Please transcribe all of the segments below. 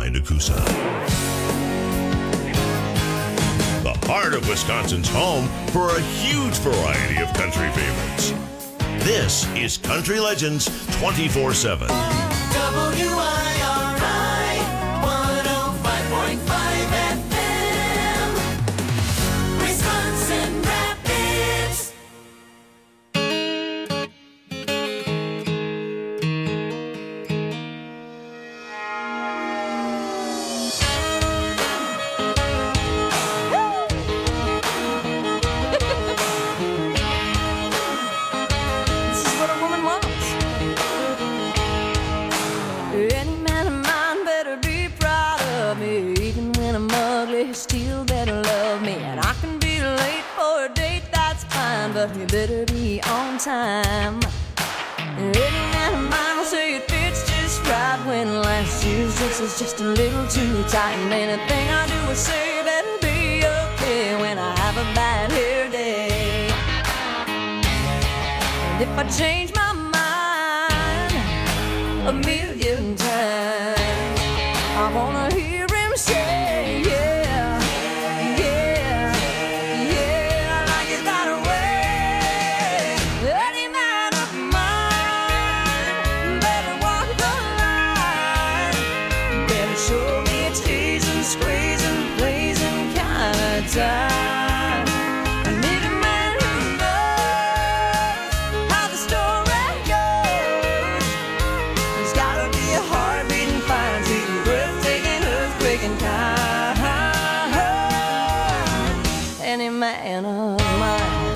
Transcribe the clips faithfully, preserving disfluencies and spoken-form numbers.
Nakusa. The heart of Wisconsin's home for a huge variety of country favorites. This is Country Legends twenty-four seven. W I R I one oh five point five F M, Wisconsin Rapids. This is what a woman wants. Any man of mine better be proud of me. Even when I'm ugly, he still better love me. And I can be late for a date, that's fine, but you better be on time. Any man of mine will say it fits just right when last year's dress is just a little too tight. And anything I do or say better be okay when I have a bad hair day. And if I change my mind a million times, I wanna hear him say, yeah, yeah, yeah, I like it that way. Any man of mine better walk the line, better show me a teasing, squeezing, pleasing kind of time. I need a man who knows how the story goes. There's gotta be a heart-beating, fine-beating, breathtaking, earthquaking kind. Any man of mine.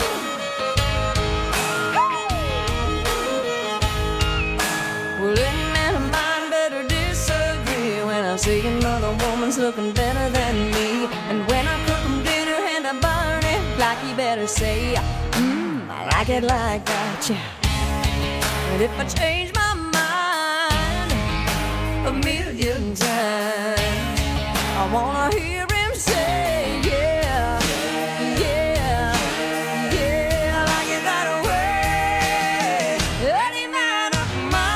Well, any man of mine better disagree when I see another woman's looking better than me. And when I cook 'em dinner and I burn it, like he better say, mmm, I like it like that, yeah. And if I change my mind a million times, I wanna hear him say, yeah, yeah, yeah, I like it that way. Any man of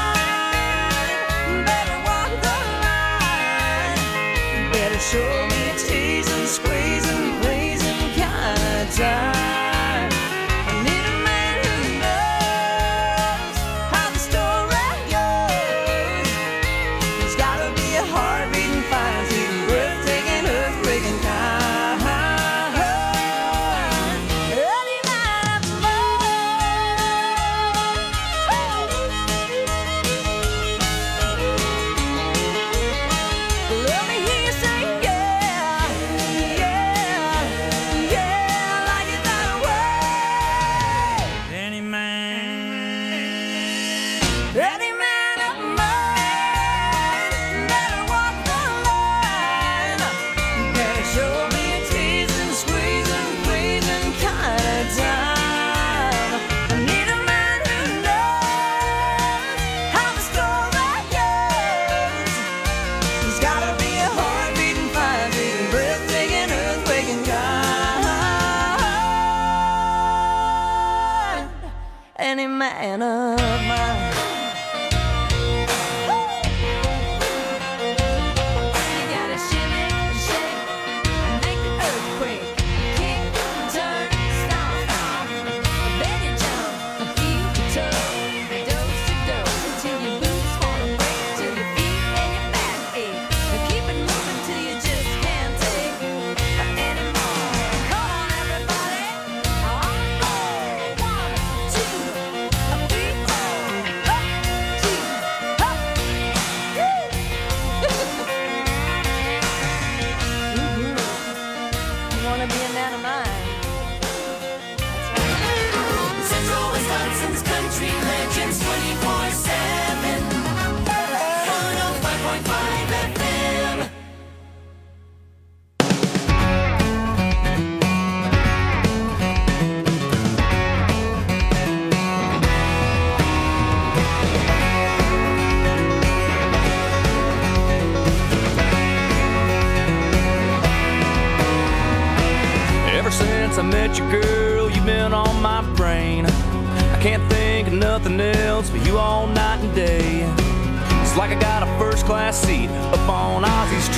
mine better walk the line, better show me a teasing, squeezing, pleasing kind of time. I need a man who knows how the story goes. There's gotta be a heart-beating, fine-beating, breathtaking, earthquaking kind. Any man of mine. Let me hear you say, yeah, yeah, yeah, I like it that way. Any man, Any man of mine better walk the line, better show me a teasing, squeezing, pleasing kind of time. I need a man who knows how the story goes. There's gotta be a heart-beating, fire-beating, breathtaking, earthquaking kind. Any man of mine. You gotta shimmy, shake, and make the earthquake. Kick, turn, stomp, then you jump, heel to toe, dose to dose, until your boots wanna break, till your feet and your back ache. Now keep it moving till you just can't take anymore. Come on, everybody, on go. One, two, three, four, up, two, up. Woo! Mhm. You wanna be a man of mine? That's right. Central Wisconsin's Country Legends twenty-four seven, one oh five point five F M. ever since I met you, girl, you've been on my brain. I can't think of nothing else but you all night and day. It's like I got a first-class seat up on Ozzy's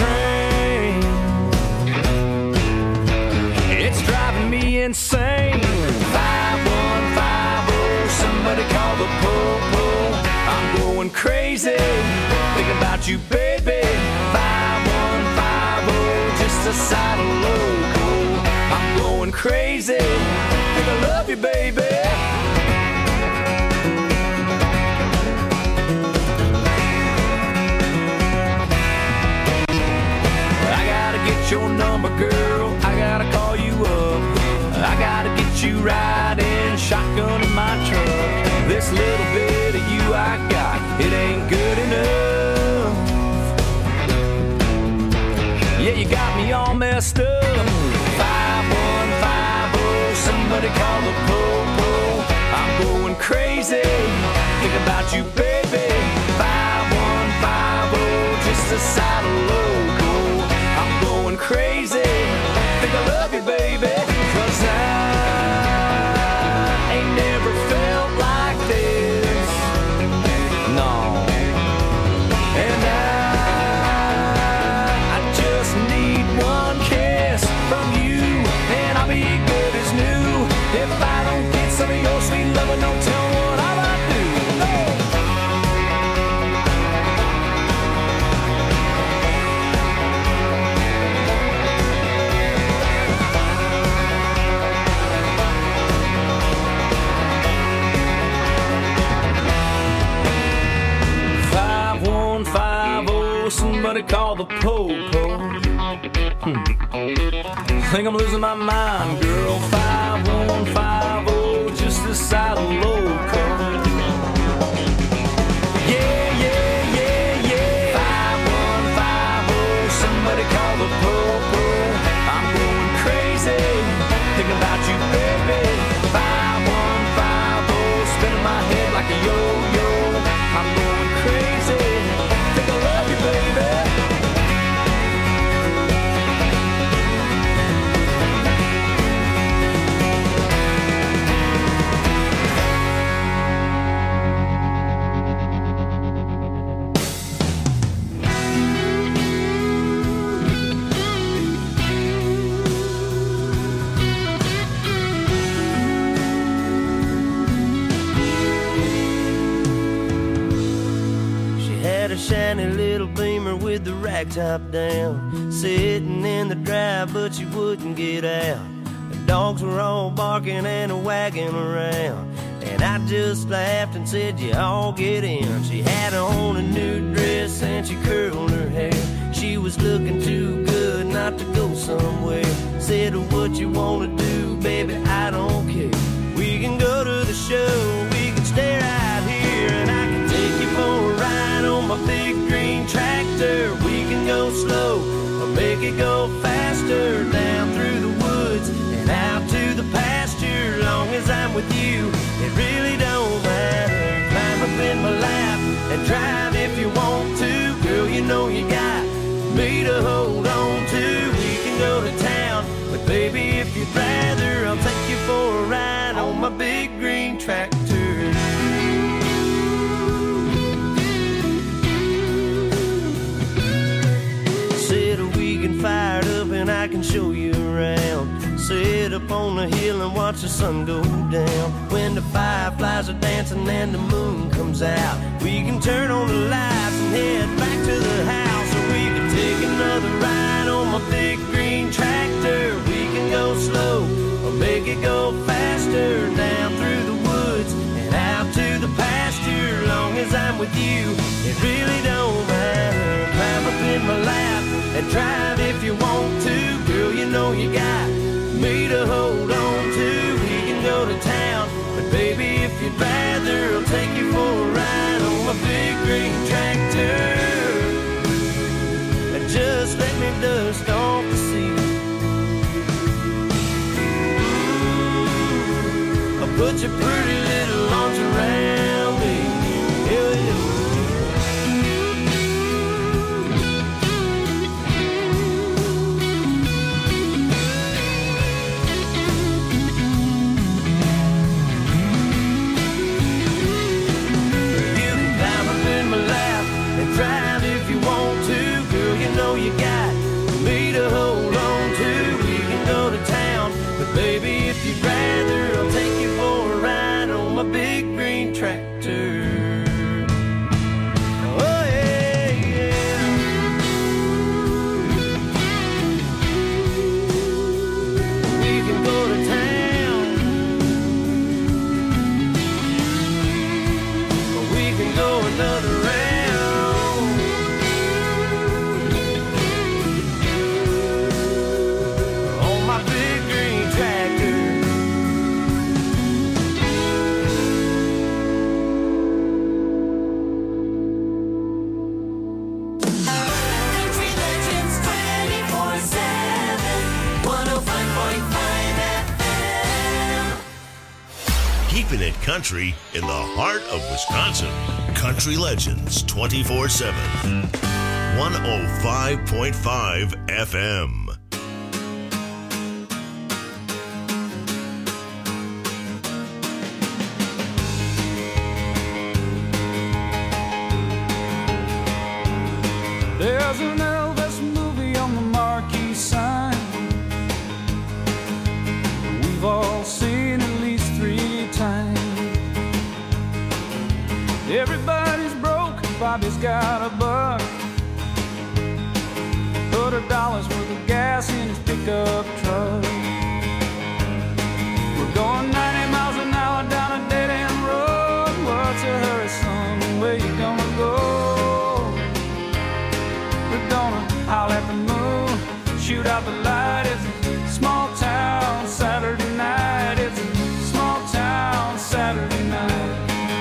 me insane. five one five oh, somebody call the po-po. I'm going crazy, thinking about you, baby. five one five oh, just a side of loco. I'm going crazy, think I love you, baby. Your number, girl, I gotta call you up. I gotta get you riding shotgun in my truck. This little bit of you I got, it ain't good enough. Yeah, you got me all messed up. five one five oh, somebody call the po-po. I'm going crazy, think about you, baby. five one five oh, just a side of loco. I'm going crazy, think I love you, baby. Cause I ain't never felt like this, no. And I, I just need one kiss from you, and I'll be good as new. If I don't get some of your sweet loving, don't tell me what I might do. No. Somebody call the po-po. Hmm. Think I'm losing my mind, girl. five one five oh, just this side of loco. Yeah, yeah, yeah, yeah. five one five oh, somebody call the po-po. I'm going crazy, thinking about you, baby. five one five oh, spinning my head like a yo-yo. I'm going crazy, think I love you, baby. Shiny little Beamer with the rag top down, sitting in the drive but she wouldn't get out. The dogs were all barking and wagging around, and I just laughed and said, you all get in. She had on a new dress and she curled her hair. She was looking too good not to go somewhere. Said, what you wanna do, baby, I don't care. We can go to the show, we can stay right here, and I can take you for a ride on my big green tractor. We can go slow or make it go faster, down through the woods and out to the pasture. Long as I'm with you, it really don't matter. Climb up in my lap and drive if you want to. Girl, you know you got me to hold on to. We can go to town, but baby, if you'd rather, I'll take you for a ride on my big green tractor. Fired up and I can show you around. Sit up on the hill and watch the sun go down. When the fireflies are dancing and the moon comes out, we can turn on the lights and head back to the house. Or we can take another ride on my big green tractor. We can go slow or make it go faster, down through the woods and out to the pasture. Long as I'm with you, it really don't matter. Climb up in my lap and drive if you want to. Girl, you know you got me to hold on to. We can go to town, but baby, if you'd rather, I'll take you for a ride on my big green tractor. And just let me dust off the seat. Ooh, I'll put your pretty little arms around me. Yeah, yeah. Drive if you want to, girl, you know you got me to hold on to. We can go to town, but baby, if keeping it country in the heart of Wisconsin. Country Legends twenty-four seven. one oh five point five F M. There's an Elvis movie on the marquee sign. We've all seen at least three times. Everybody's broke, Bobby's got a buck. Put a dollar's worth of gas in his pickup truck. We're going ninety miles an hour down a dead-end road. What's a hurry, son? Where you gonna go? We're gonna howl at the moon, shoot out the light. It's a small town Saturday night. It's a small town Saturday night.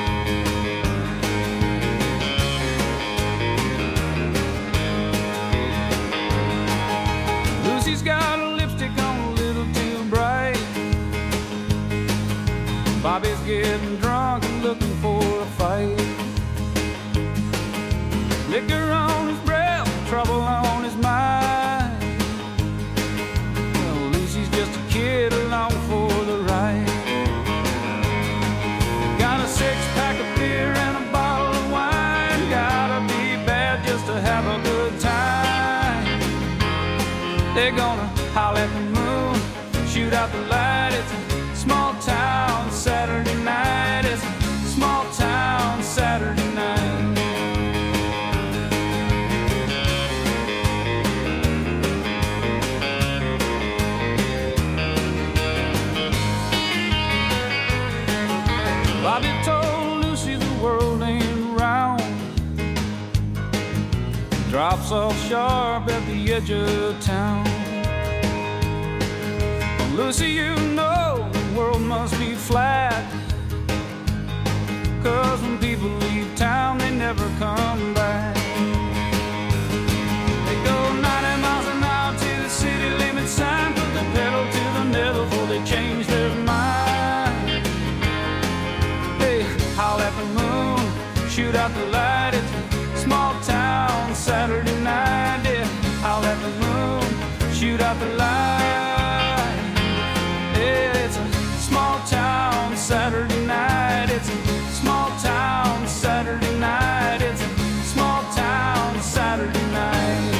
Lucy's got a lipstick on a little too bright. Bobby's getting drunk and looking for a fight. Liquor on his breath, trouble on his mind. Well, Lucy's just a kid along for the ride. Got a six-pack of beer and a bottle of wine. Gotta be bad just to have a good time. They're gonna howl at the moon, shoot out the light. It's a small town Saturday night. It's a small town Saturday night. Bobby told Lucy the world ain't round. Drops off sharp at the edge of town. Well, Lucy, you know the world must be flat. 'Cause when people leave town, they never come back. They go ninety miles an hour to the city limit sign. Put the pedal to the metal before they change their mind. They howl at the moon, shoot out the light. It's a small town Saturday night. Yeah, howl at the moon, shoot out the light. Yeah, it's a small town Saturday night. It's a small town Saturday night. It's a small town Saturday night.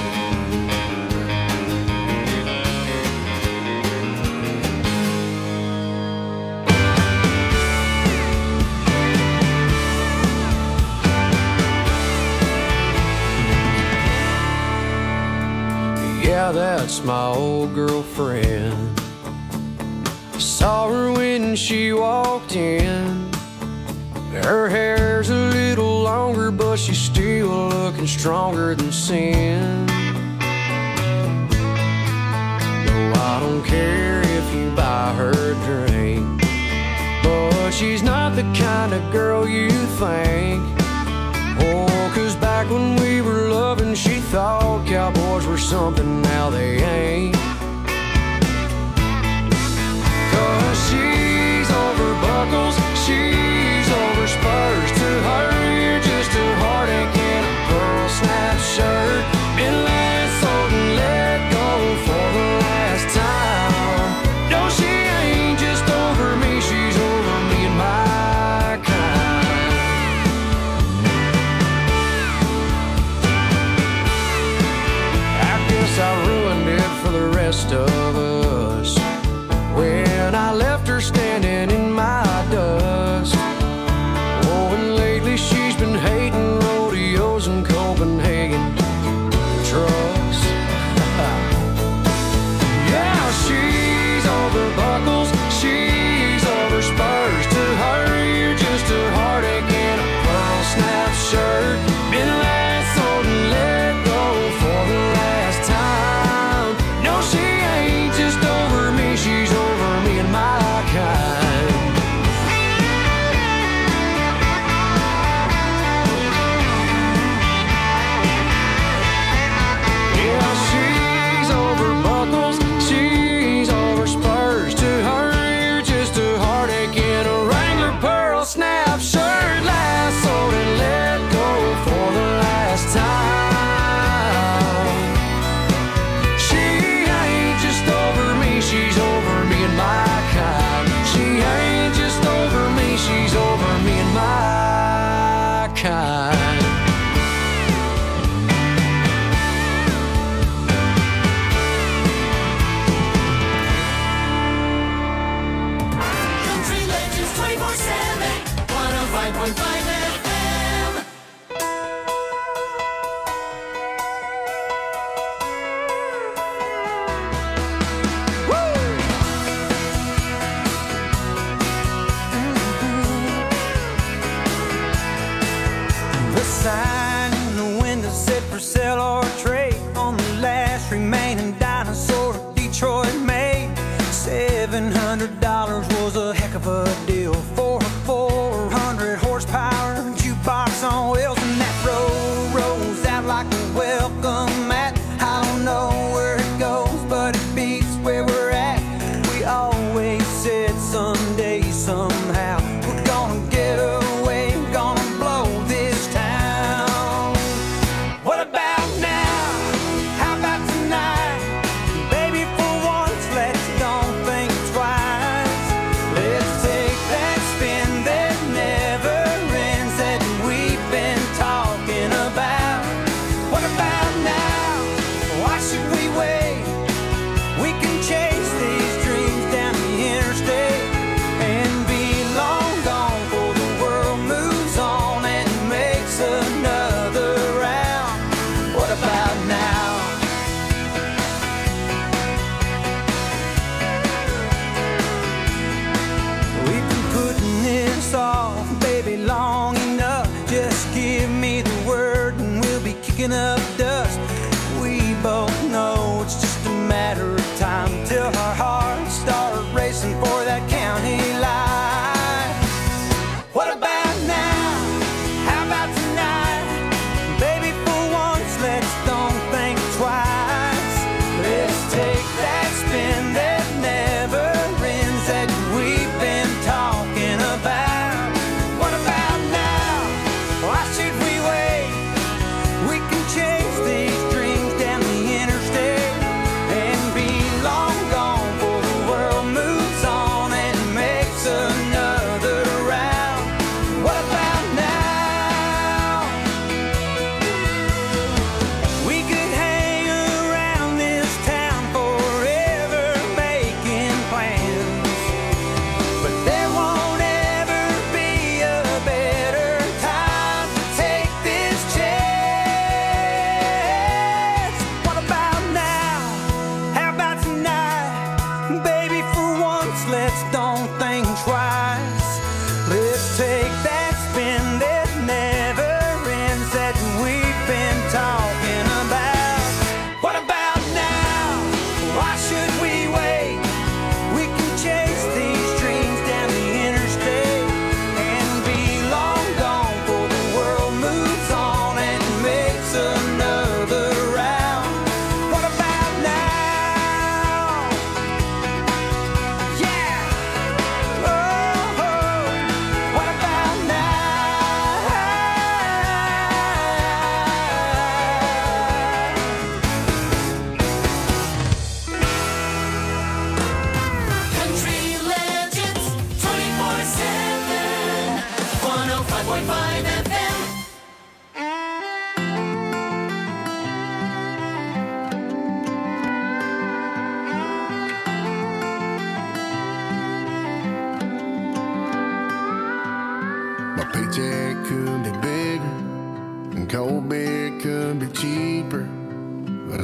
Yeah, that's my old girlfriend. Saw her when she walked in. Her hair's a little longer, but she's still looking stronger than sin. No, I don't care if you buy her a drink, but she's not the kind of girl you think. Oh, 'cause back when we were loving, she thought cowboys were something, now they ain't. 'Cause she's over buckles, she's over spurs. To her, you're just a heartache in a pearl snap shirt. Been let sold and let go for the last time. No, she ain't just over me, she's over me and my kind. I guess I ruined it for the rest of us when I left her standing in my dust. Oh, and lately she's been hating rodeos in Copenhagen trucks. Yeah, she's over buckles, she's over spurs. To her, you're just a heartache in a pearl snap shirt. Been let sold and let go for the last time. No, she ain't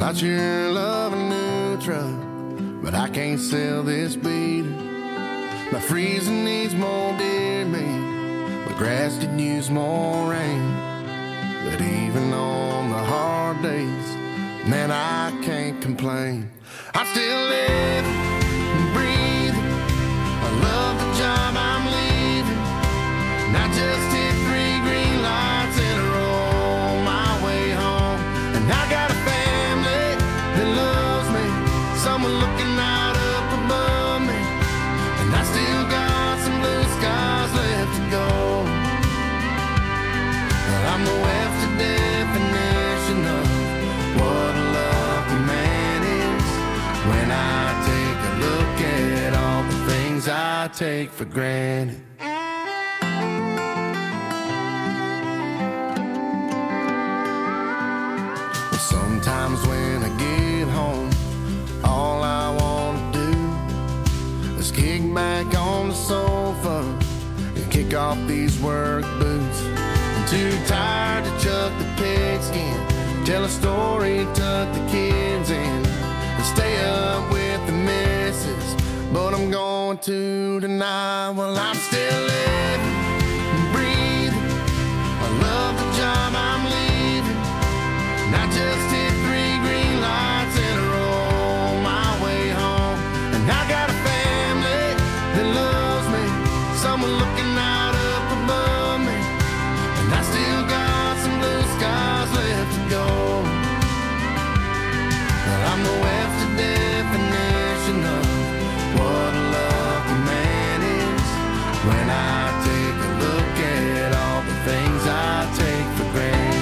I sure love a new truck, but I can't sell this beater. My freezer needs more deer meat, my grass could use more rain. But even on the hard days, man, I can't complain. I'm still living and breathing. I love the job I'm leaving. And I just hit three green lights in a row on my way home. And I got a family that loves me, someone looking out up above me. And I still got some blue skies left to go. I'm the Webster definition of what a lucky man is. When I take a look at all the things I take for granted. Sometimes when I get home, all I want to do is kick back on the sofa and kick off these work boots. I'm too tired to chuck the pigskin, tell a story, tuck the kids in, and stay up with the missus. But I'm going to tonight. Well, I'm still living and breathing. I love the job I'm leaving. And I just hit three green lights in a row on my way home. And I got a family that loves me, someone looking out up above me. And I still got some blue skies left to go. But I'm the Webster definition of what a lucky man is. When I take a look at all the things I take for granted.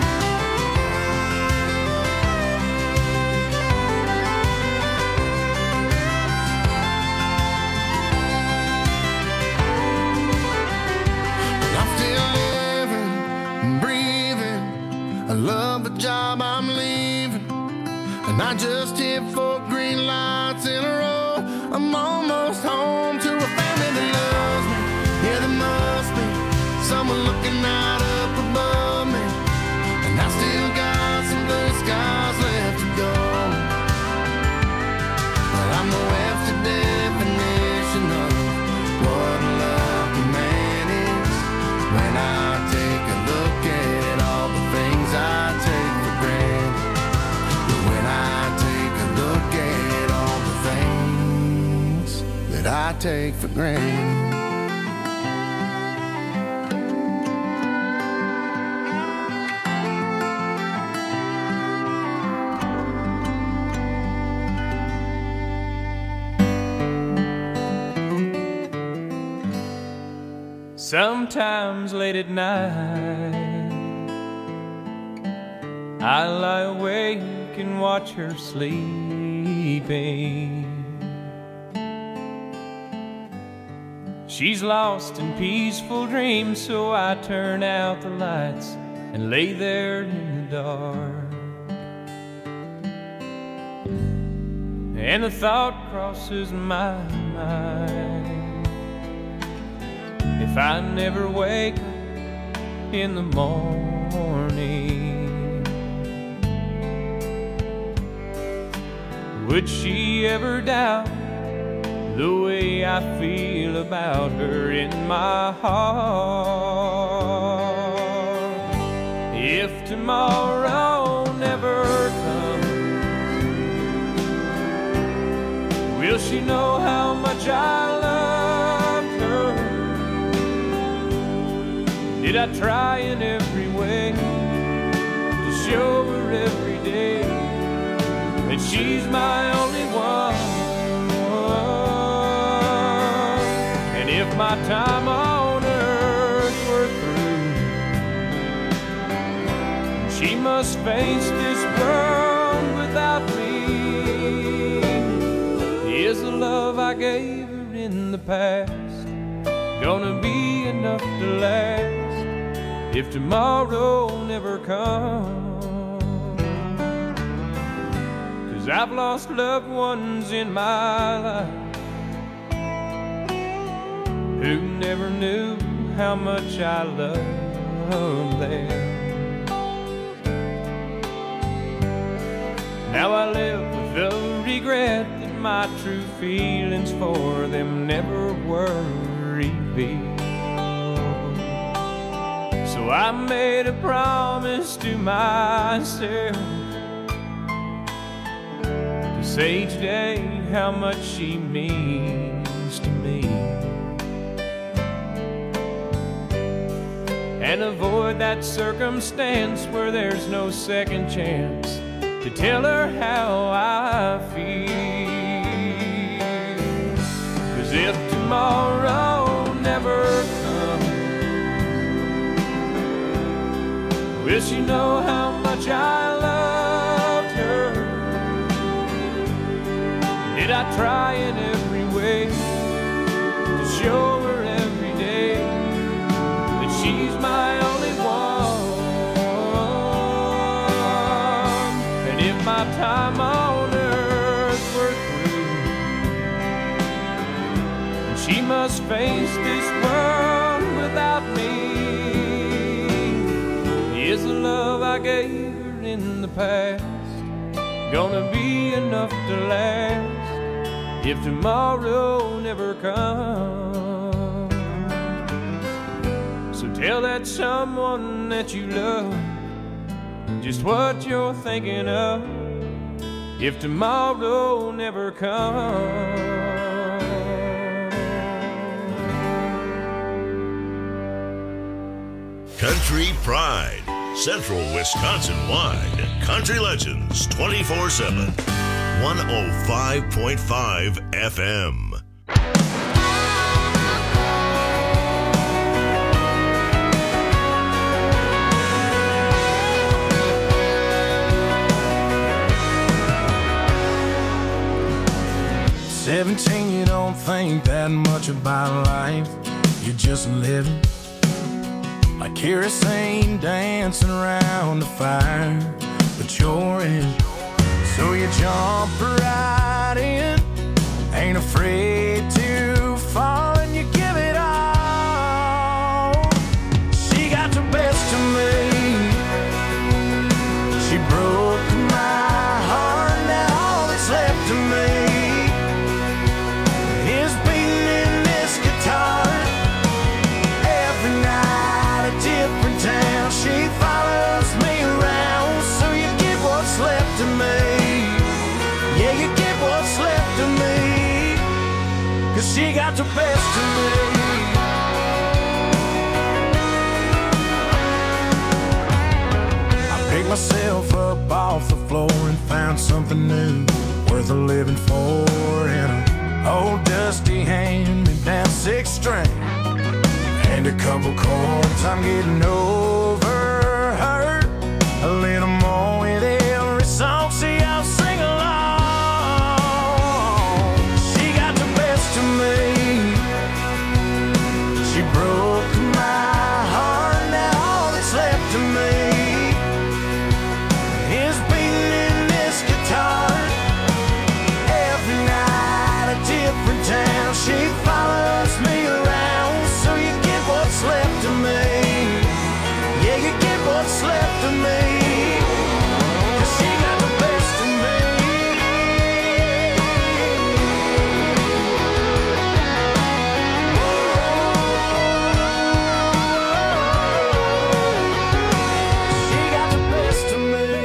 I love the job I'm leaving, and I just hit four green lights in a row. I'm almost home to a family that loves me. Yeah, there must be someone looking out up above me, and I still got some blue skies left to go. But I'm the Webster definition of what a lucky man is. When I take a look at all the things I take for granted. But when I take a look at all the things that I take for granted. Sometimes late at night I lie awake and watch her sleeping. She's lost in peaceful dreams, so I turn out the lights and lay there in the dark. And the thought crosses my mind, if I never wake up in the morning, would she ever doubt the way I feel about her in my heart? If tomorrow never comes, will she know how much I loved her? Did I try in every way to show her every day that she's my only one? And if my time on earth were through, she must face this world without me. Is the love I gave her in the past gonna be enough to last if tomorrow never comes? 'Cause I've lost loved ones in my life who never knew how much I loved them. Now I live with the regret that my true feelings for them never were revealed. So I made a promise to myself to say each day how much she means to me, and avoid that circumstance where there's no second chance to tell her how I feel. 'Cause if tomorrow never comes, will she know how much I loved her? Did I try in every way to show her every day that she's my only one? And if my time on earth were through, and she must face this world without me, is the love I gave her in the past gonna be enough to last if tomorrow never comes? So tell that someone that you love just what you're thinking of if tomorrow never comes. Country Pride, Central Wisconsin-wide, Country Legends twenty-four seven, one oh five point five F M. Seventeen, you don't think that much about life. You're just living like kerosene dancing around the fire, but you're in. So you jump right in, ain't afraid to fall, and you give it all. She got the best of me. She broke my heart, now all that's left of me is beating in this guitar. Every night a different town, she follows me around. So you get what's left of me. Yeah, you get what's left of me, 'cause she got the best of me. I picked myself up off the floor and found something new, worth a living for, in a old dusty hand-me-down six string and a couple chords. I'm getting over her a little more with every song. See, I'll sing along. She got the best of me. She broke my heart, now all that's left of me is beating in this guitar. Every night a different town, she follows me around. So you get what's left of me. Yeah, you get what's left of me. 'Cause she got the best of me. She got the best of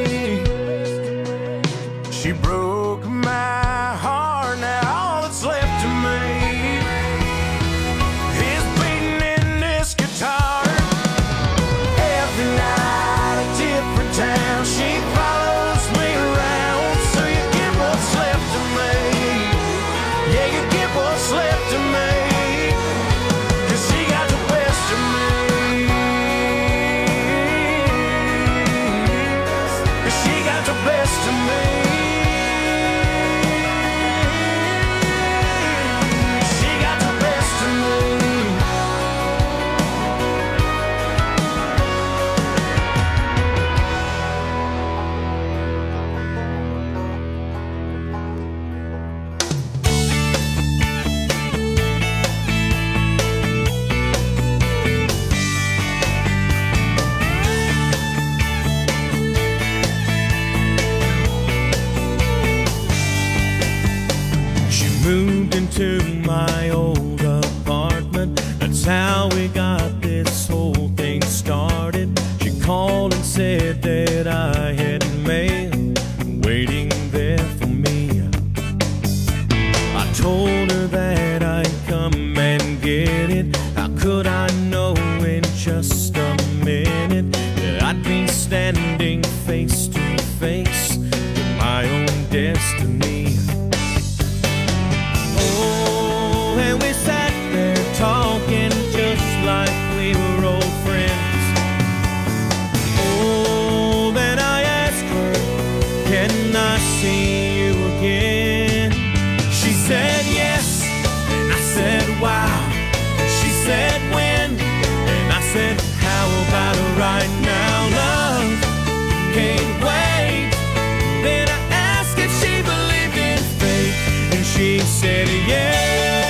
me. She broke my heart, now all that's left of me is beating in this guitar. Every night a different town, she follows me around. So you get what's left of me. Yeah, you get what's left of me. 'Cause she got the best of me. 'Cause she got the best of me. moved into my old apartment. That's how we got this whole thing started. She called and said that I had mail waiting there for me. I told her that I'd come and get it. How could I know in just a minute that I'd be standing face to face with my own destiny? Oh, and we sat there talking just like we were old friends. Oh, then I asked her, can I see you again? She said yes, and I said wow. And she said when, and I said how about right now, love? Can't wait. Then I asked if she believed in fate, and she said yes.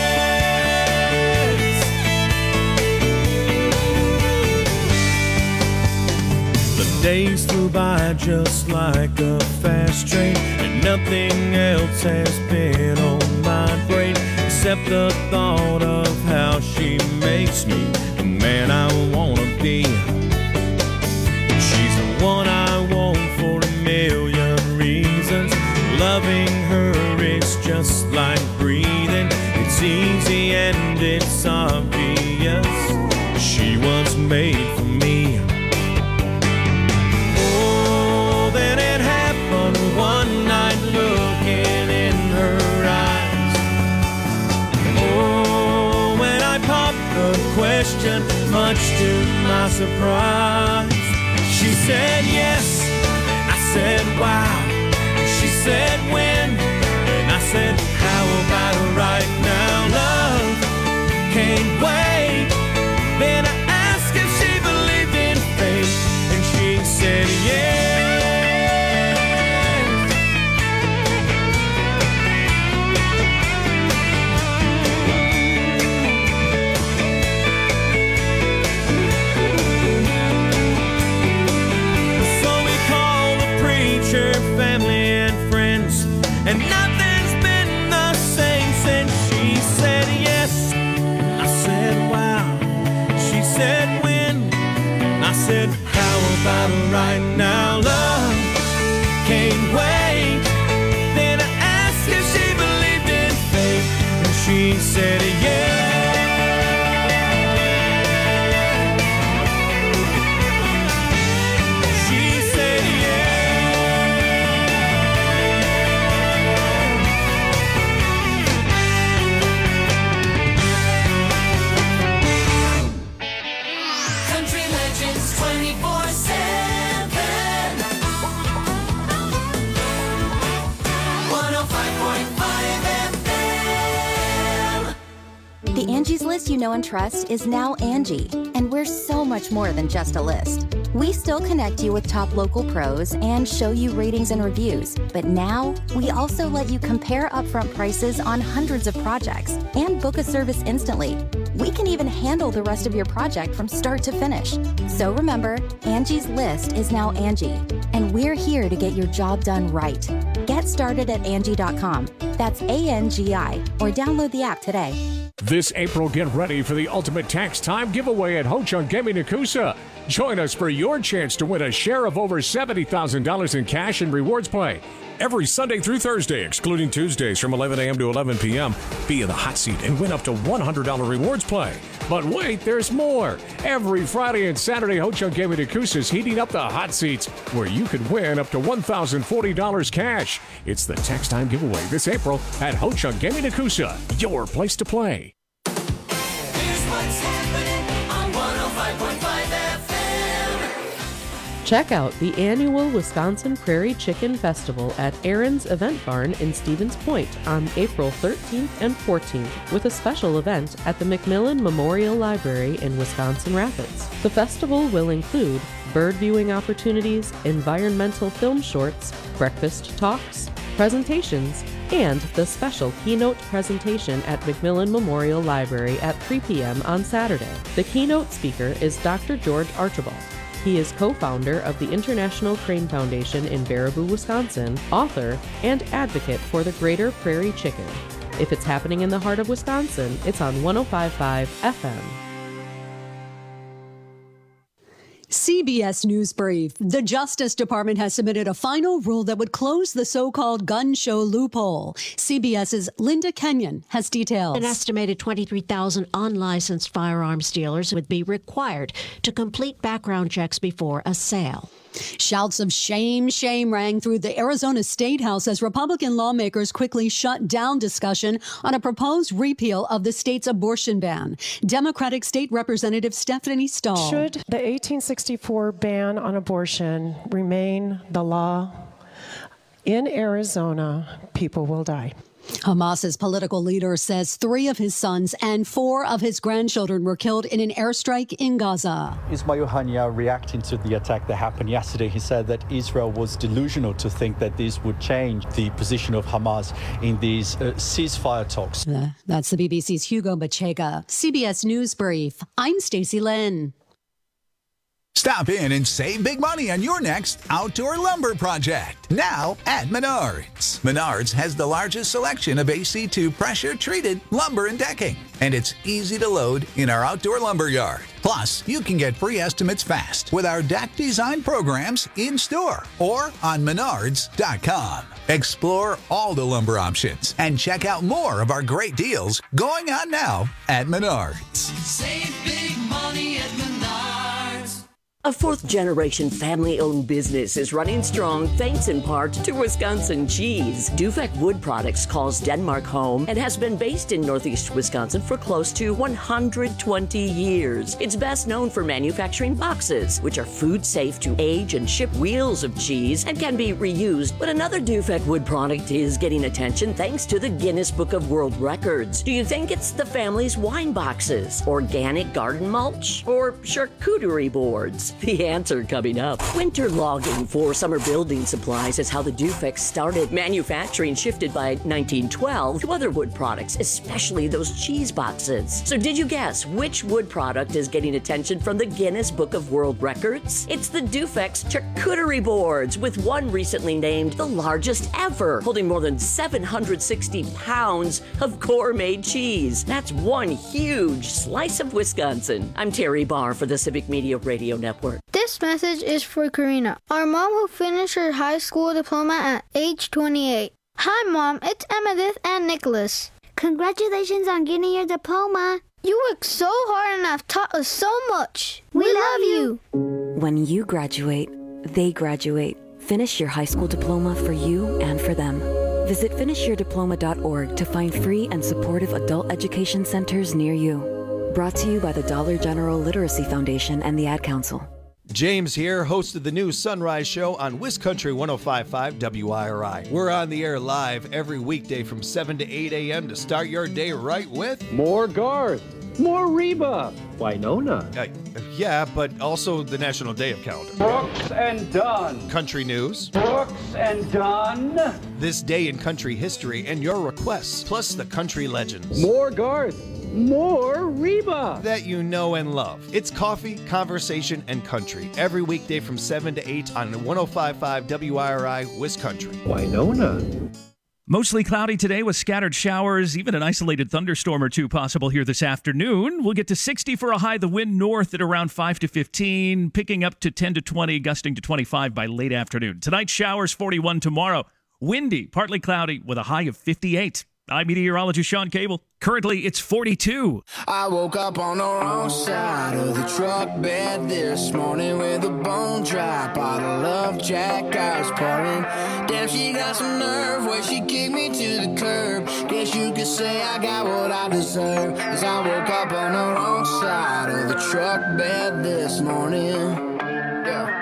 The days flew by just like a fast train, and nothing else has been on my brain except the thought of how she makes me the man I wanna be. She's the one I want for a million reasons. Loving her is just like breathing. It's easy and it's obvious. She was made for me. Oh, then it happened one night looking in her eyes. Oh, when I popped the question, much to my surprise, she said yes, and I said wow. She said when, and I said how about right now, love? Can't wait. Then I asked if she believed in fate, and she said yes. So we called the preacher, family, and friends, and nothing's been the same since she said yes. I said wow. She said when. I said how about right now, love? Can't wait. Then I asked if she believed in fate, and she said yes. She said Country Legends twenty-four seven. one oh five point five F M. The Angie's List you know and trust is now Angie, and we're so much more than just a list. We still connect you with top local pros and show you ratings and reviews, but now we also let you compare upfront prices on hundreds of projects and book a service instantly. We can even handle the rest of your project from start to finish. So remember, Angie's List is now Angie, and we're here to get your job done right. Get started at Angie dot com. That's A N G I, or download the app today. This April, get ready for the ultimate tax time giveaway at Ho-Chunk Gaming Nakusa. Join us for your chance to win a share of over seventy thousand dollars in cash and rewards play. Every Sunday through Thursday, excluding Tuesdays from eleven a.m. to eleven p.m. Be in the hot seat and win up to one hundred dollars rewards play. But wait, there's more. Every Friday and Saturday, Ho-Chunk Gaming Nakusa is heating up the hot seats where you could win up to one thousand forty dollars cash. It's the tax time giveaway this April at Ho-Chunk Gaming Nakusa, your place to play. Here's what's happening on one oh five point five F M. Check out the annual Wisconsin Prairie Chicken Festival at Aaron's Event Barn in Stevens Point on April thirteenth and fourteenth with a special event at the McMillan Memorial Library in Wisconsin Rapids. The festival will include bird viewing opportunities, environmental film shorts, breakfast talks, presentations, and the special keynote presentation at McMillan Memorial Library at three p.m. on Saturday. The keynote speaker is Doctor George Archibald. He is co-founder of the International Crane Foundation in Baraboo, Wisconsin, author, and advocate for the greater prairie chicken. If it's happening in the heart of Wisconsin, it's on one oh five point five F M. C B S News Brief. The Justice Department has submitted a final rule that would close the so-called gun show loophole. CBS's Linda Kenyon has details. An estimated twenty-three thousand unlicensed firearms dealers would be required to complete background checks before a sale. Shouts of shame, shame rang through the Arizona State House as Republican lawmakers quickly shut down discussion on a proposed repeal of the state's abortion ban. Democratic State Representative Stephanie Stahl. Should the eighteen sixty-four ban on abortion remain the law in Arizona, people will die. Hamas's political leader says three of his sons and four of his grandchildren were killed in an airstrike in Gaza. Ismail Haniyeh, reacting to the attack that happened yesterday, he said that Israel was delusional to think that this would change the position of Hamas in these uh, ceasefire talks. Uh, that's the B B C's Hugo Bachega. C B S News Brief. I'm Stacey Lynn. Stop in and save big money on your next outdoor lumber project. Now at Menards. Menards has the largest selection of A C two pressure-treated lumber and decking, and it's easy to load in our outdoor lumber yard. Plus, you can get free estimates fast with our deck design programs in-store or on menards dot com. Explore all the lumber options and check out more of our great deals going on now at Menards. Save big money at Menards. A fourth-generation family-owned business is running strong thanks in part to Wisconsin cheese. Dufek Wood Products calls Denmark home and has been based in northeast Wisconsin for close to one hundred twenty years. It's best known for manufacturing boxes, which are food safe to age and ship wheels of cheese and can be reused. But another Dufek Wood product is getting attention thanks to the Guinness Book of World Records. Do you think it's the family's wine boxes, organic garden mulch, or charcuterie boards? The answer coming up. Winter logging for summer building supplies is how the Dufek started. Manufacturing shifted by nineteen twelve to other wood products, especially those cheese boxes. So did you guess which wood product is getting attention from the Guinness Book of World Records? It's the Dufek's charcuterie boards, with one recently named the largest ever, holding more than seven hundred sixty pounds of gourmet cheese. That's one huge slice of Wisconsin. I'm Terry Barr for the Civic Media Radio Network. This message is for Karina, our mom who finished her high school diploma at age twenty-eight. Hi, Mom. It's Emmettith and Nicholas. Congratulations on getting your diploma. You worked so hard and have taught us so much. We, we love you. When you graduate, they graduate. Finish your high school diploma for you and for them. Visit finish your diploma dot org to find free and supportive adult education centers near you. Brought to you by the Dollar General Literacy Foundation and the Ad Council. James here, host of the new Sunrise Show on WisCountry one oh five point five W I R I. We're on the air live every weekday from seven to eight a.m. to start your day right with more Garth, more Reba, Winona. Uh, yeah, but also the National Day of Calendar. Brooks and Dunn. Country news. Brooks and Dunn. This day in country history and your requests, plus the country legends. More Garth. More Reba that you know and love. It's coffee, conversation, and country every weekday from seven to eight on one oh five point five W I R I WisCountry. Winona. Mostly cloudy today with scattered showers, even an isolated thunderstorm or two possible here this afternoon. We'll get to sixty for a high, the wind north at around five to fifteen, picking up to ten to twenty, gusting to twenty-five by late afternoon. Tonight, showers forty-one tomorrow. Windy, partly cloudy with a high of fifty-eight. I'm meteorologist Sean Cable. Currently, it's forty-two. I woke up on the wrong side of the truck bed this morning with a bone dry bottle of Jack I was pouring. Damn, she got some nerve where she kicked me to the curb. Guess you could say I got what I deserve, 'cause I woke up on the wrong side of the truck bed this morning. Yeah.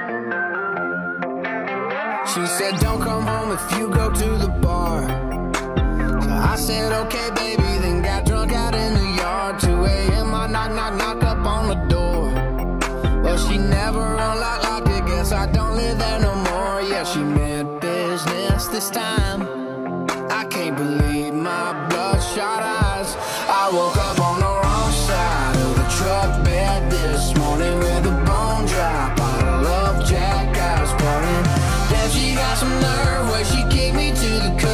She said, don't come home if you go to the bar. I said, okay, baby, then got drunk out in the yard. two a.m. I knock, knock, knock up on the door. Well, she never unlocked, locked it. Guess I don't live there no more. Yeah, she meant business this time. I can't believe my bloodshot eyes. I woke up on the wrong side of the truck bed this morning with a bone dry bottle of Jack I was pouring. Damn, she got some nerve where she kicked me to the curb.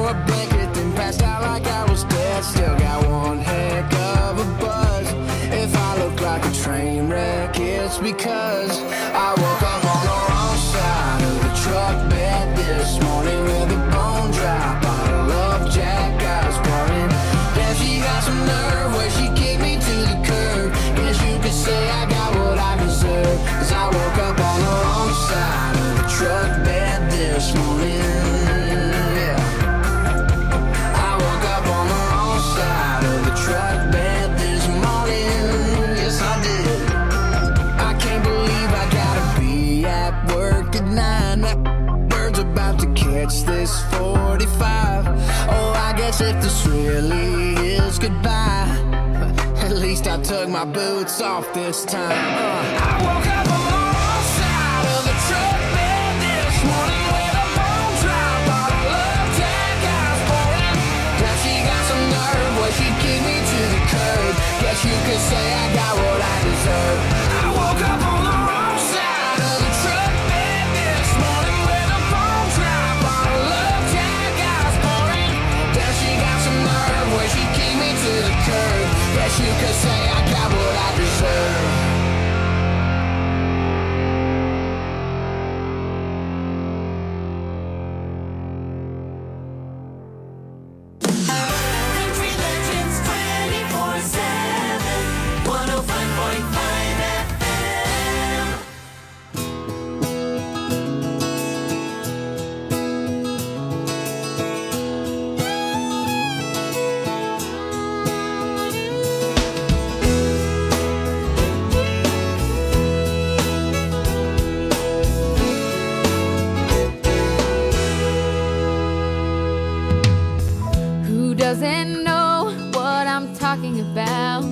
for a blanket, then passed out like I was dead. Still got one heck of a buzz. If I look like a train wreck, it's because I woke up on the wrong side of the truck bed this morning with a bone dry bottle of Jack I was pouring. Yeah, she got some nerve where she kicked me to the curb. Guess you could say I got what I deserve, 'cause I woke up on the wrong side of the truck bed this morning. Yeah, I woke up on the wrong side of the truck bed this morning. Yes, I did. I can't believe I gotta be at work at nine. That bird's about to catch this forty-five. Oh, I guess if this really is goodbye, at least I took my boots off this time. Uh, I woke up on the wrong side of the truck bed this morning with a bone dry bottle of Jack I was pouring. Now she got some nerve where she kicked me to the curb. Guess you could say I got what I deserve. I woke up on the wrong side of the truck bed this morning with a bone dry bottle of Jack I was pouring. Now she got some nerve where she kicked me to the curb. Guess you could say I got what I deserve. Country Legends twenty-four seven, one oh five point five F M. Who doesn't know what I'm talking about?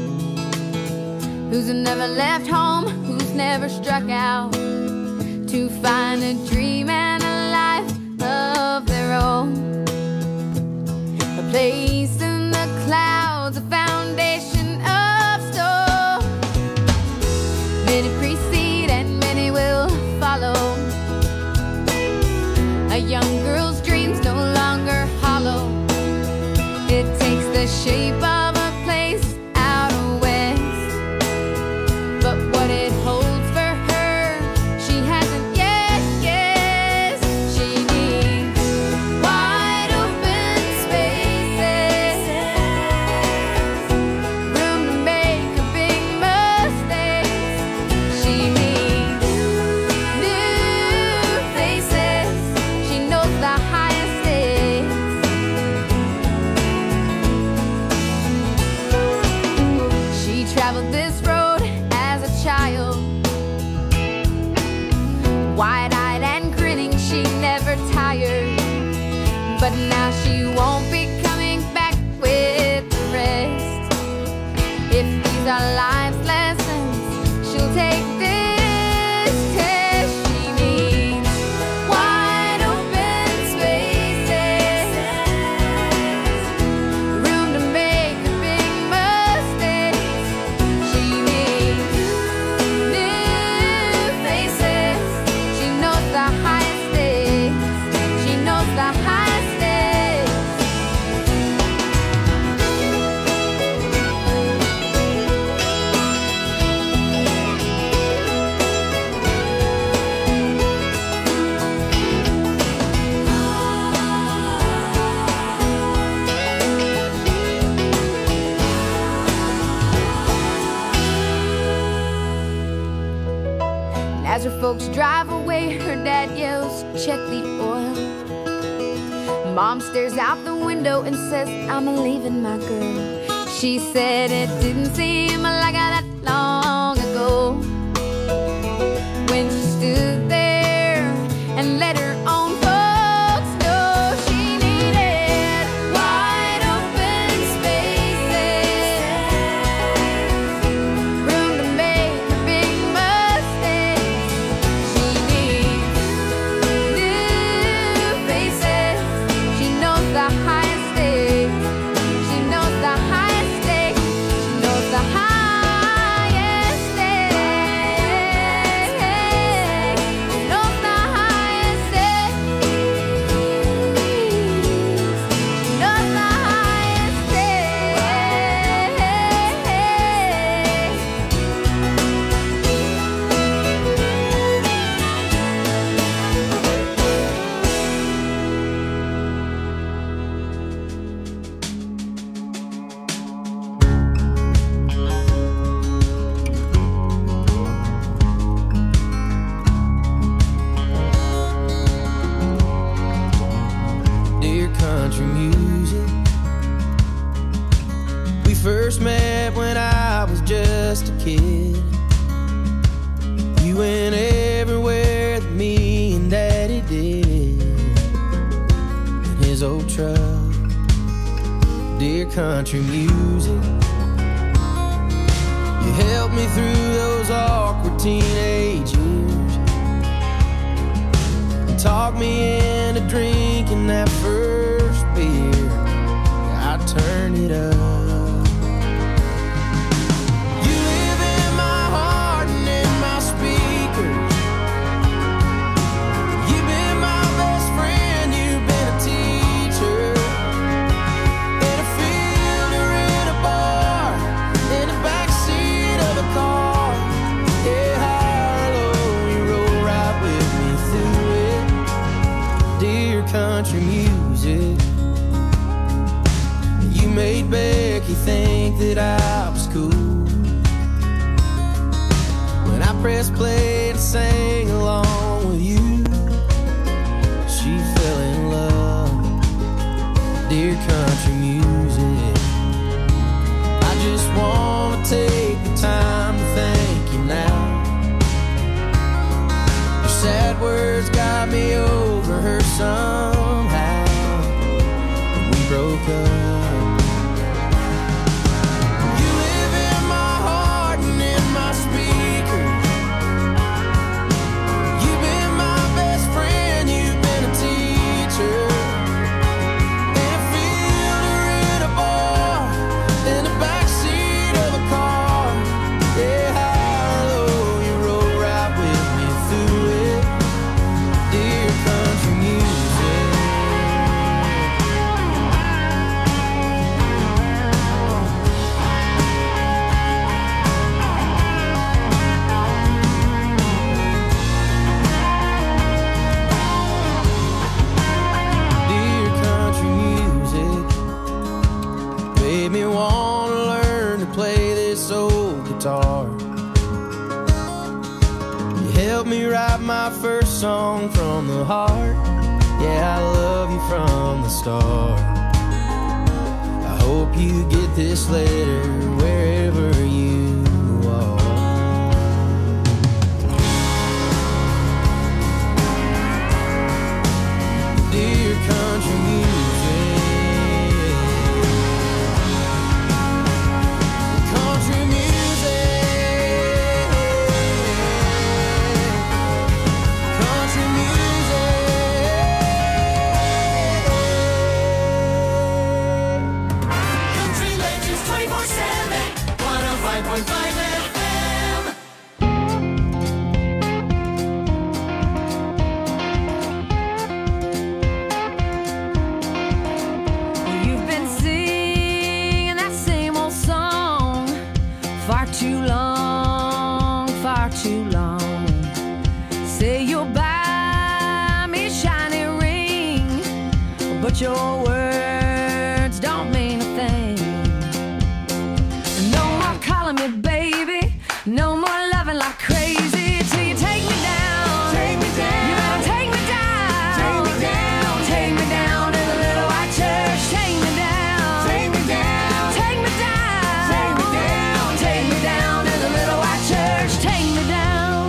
Who's never left home? Who's never struck out to find a dream and a life of their own? A place in the clouds, a foundation of stone. Many precede and many will follow. A young girl's dreams no longer hollow. It takes the shape of a place out west, but what it holds for her, she hasn't yet guessed. She needs wide open spaces, room to make a big mistakes. She needs new faces. She knows the highest stakes. She traveled this road as a child, wide-eyed and grinning, she never tired. But now she won't be coming back with the rest. If these are life's lessons, she'll take this test. She needs wide open spaces, room to make a big mistake. She needs new faces. She knows the highest stakes. She knows the highest stakes. And as her folks drive away, her dad yells, "Check the oil." Mom stares out the window and says, "I'm leaving my girl." She said it didn't seem like that long ago when she stood there and let her own folks know she needed wide open spaces, room to make a big mistake. She needs new faces. She knows the highest stakes. She knows the highest stakes. She knows the highest dear country music. We first met when I was just a kid. You went everywhere that me and Daddy did in his old truck. Dear country music, you helped me through those awkward teenage years and talked me into drinking that first beer. I turned it up. You live in my heart and in my speakers. You've been my best friend, you've been a teacher. In a field or in a bar, in the backseat of a car. Yeah, Harlow, you roll right with me through it. Dear country music, you made Becky think that I was cool when I pressed play and sang along with you. She fell in love. Dear country music, I just want to take the time to thank you now. Your sad words got me over her somehow when we broke up. You live in my heart and in my speakers. You've been my best friend, you've been a teacher. In a field or in a bar, in the backseat of a car. Yeah, Harlow, you roll right with me through it. Dear country music. Dear country music, made me want to learn to play this old guitar. You helped me write my first song from the heart. Yeah, I love you from the start. I hope you get this letter wherever you are. Dear country music, country music, country music. Country Legends twenty-four seven, one oh five point five F M. You've been singing that same old song far too long, far too long. Say you'll buy me a shiny ring, but your words don't mean a thing. No more calling me baby, no more loving like crazy till you take me down. Take me down. You better take me down. Take me down. Take me down to the little white church. Take me down. Take me down. Take me down. Take me down. Take me down to the little white church. Take me down.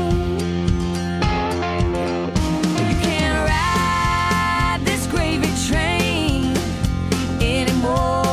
You can't ride this gravy train anymore.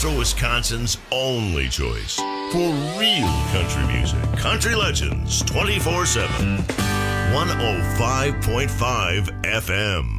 Central Wisconsin's only choice for real country music. Country Legends twenty-four seven. one oh five point five F M.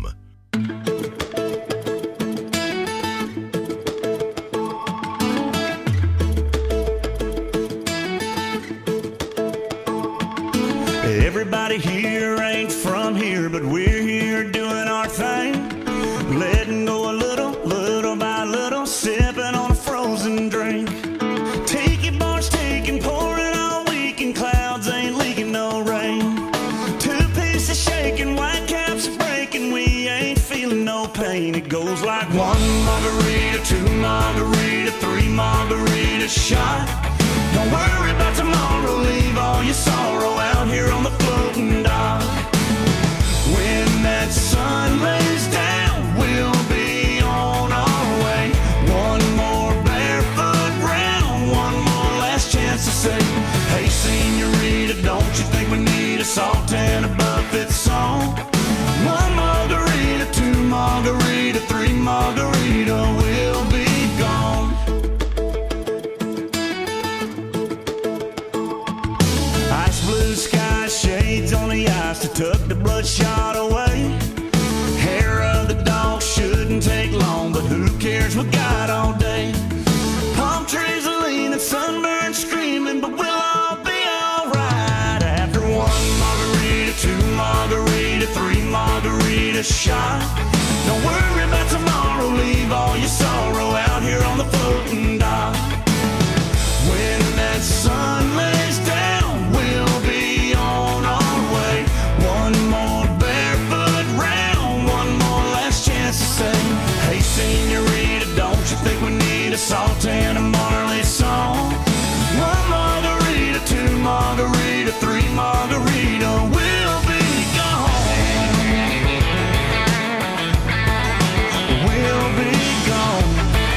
Everybody here ain't from here, but we're here doing our thing. Letting go a little, little by little, sipping on a frozen drink. Tiki bars taking, pouring all week, and clouds ain't leaking no rain. Two pieces shaking, white caps breaking, we ain't feeling no pain. It goes like one margarita, two margarita, three margarita shot. Don't worry about tomorrow, leave all your sorrow out here on the floating dock. When that sun lays down, we'll be on our way. One more barefoot round, one more last chance to say, hey senorita, don't you think we need a salt and a buffet song? One margarita, two margarita, three margarita, we'll be gone. Blue sky shades on the ice to tuck the bloodshot away. Hair of the dog shouldn't take long, but who cares, we got all day. Palm trees are leaning, sunburned screaming, but we'll all be alright. After one margarita, two margarita, three margarita shot. Don't worry about tomorrow, leave all your sorrow out here on the floating dock. When that sun lays down, we'll be on our way. One more barefoot round, one more last chance to say, hey senorita, don't you think we need a salt and a Marley song? One margarita, two margarita, three margarita, we'll be gone. We'll be gone.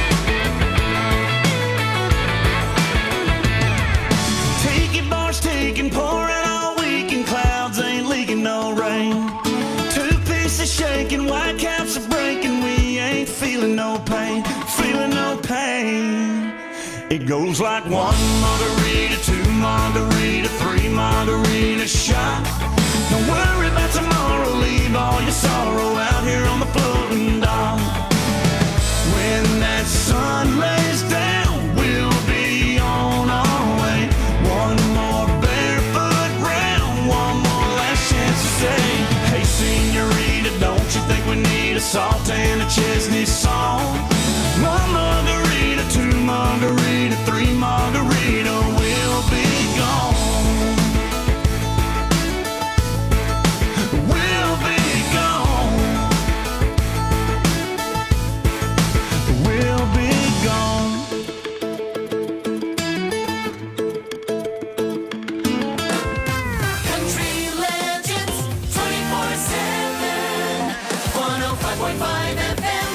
Tiki bars taking, pouring all week, and clouds ain't leaking no rain. Two pieces shaking, white caps are breaking, we ain't feeling no pain, feeling no pain. It goes like one margarita, two margarita, three margarita shot. Don't worry about tomorrow, leave all your sorrow out here on the floating dock. When that sun lays down, we'll be on our way. One more barefoot round, one more last chance to say, hey senorita, don't you think we need a salt and a Chesney song? One margarita, two margarita, three margarita, we'll be gone. We'll be gone. We'll be gone. Country Legends twenty-four seven. one oh five point five F M.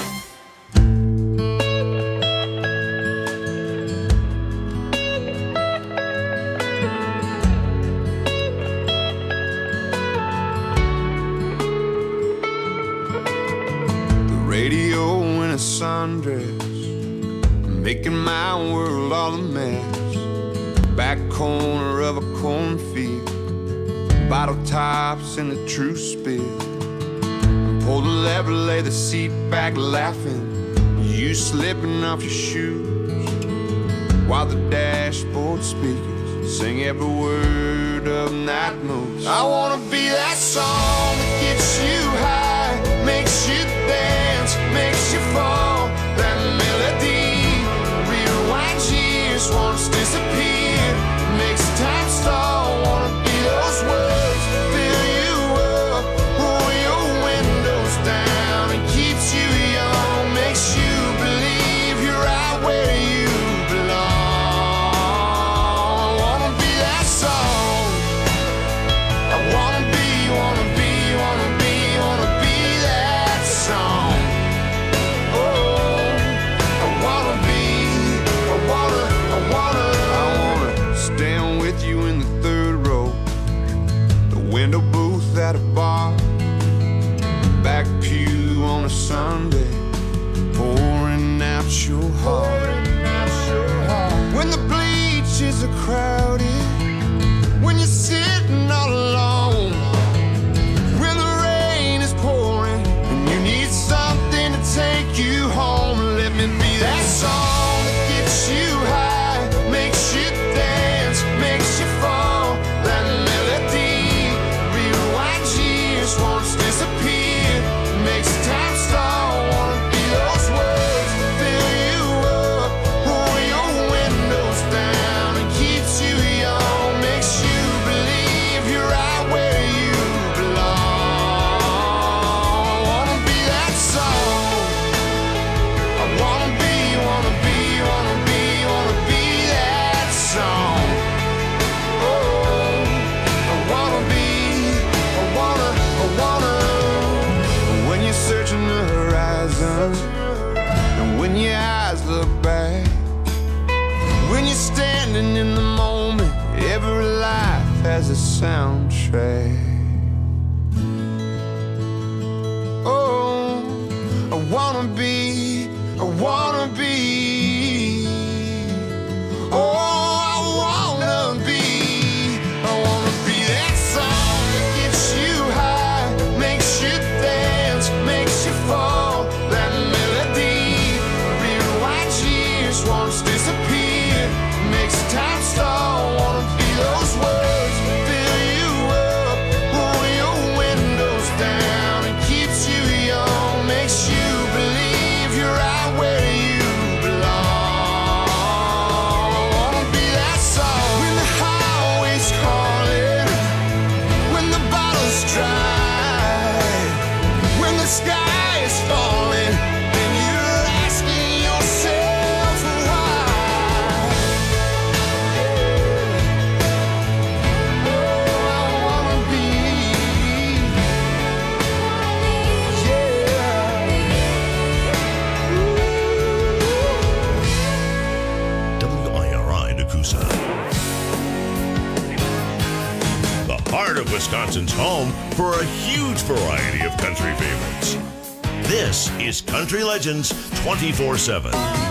The radio in a sundress, making my world all a mess. Back corner of a cornfield, bottle tops in the true spill. Pull the lever, lay the seat back laughing, you slipping off your shoes, while the dashboard speakers sing every word of Night Moves. I wanna be that song that gets you high, makes you dance, makes you fall. That melody rewinds years, once disappeared, makes time stall. Wanna be those words, fill you up, roll your windows down, and keeps you young, makes you believe you're right where you belong. I wanna be that song. I wanna be, wanna be, wanna be, wanna be that song. Oh, I wanna be, I wanna, I wanna, I wanna stand with you in the third row, the window booth at a bar, back pew on a Sunday, pouring out your heart. standing in the moment. Every life has a soundtrack. Oh, I wanna be, I wanna be. Oh, I wanna be, I wanna be that song that gets you high, makes you dance, makes you fall. That melody, real white years once disappear, makes time stall. Wanna be those words that fill you up, roll your windows down and keeps you young, makes you believe you're right where you belong. I wanna be that song when the highway's calling, when the bottle's dry, when the sky is falling and you're asking yourself why. W I R I Nakusa. The heart of Wisconsin's home for a huge variety of country favorites. This is Country Legends twenty-four seven.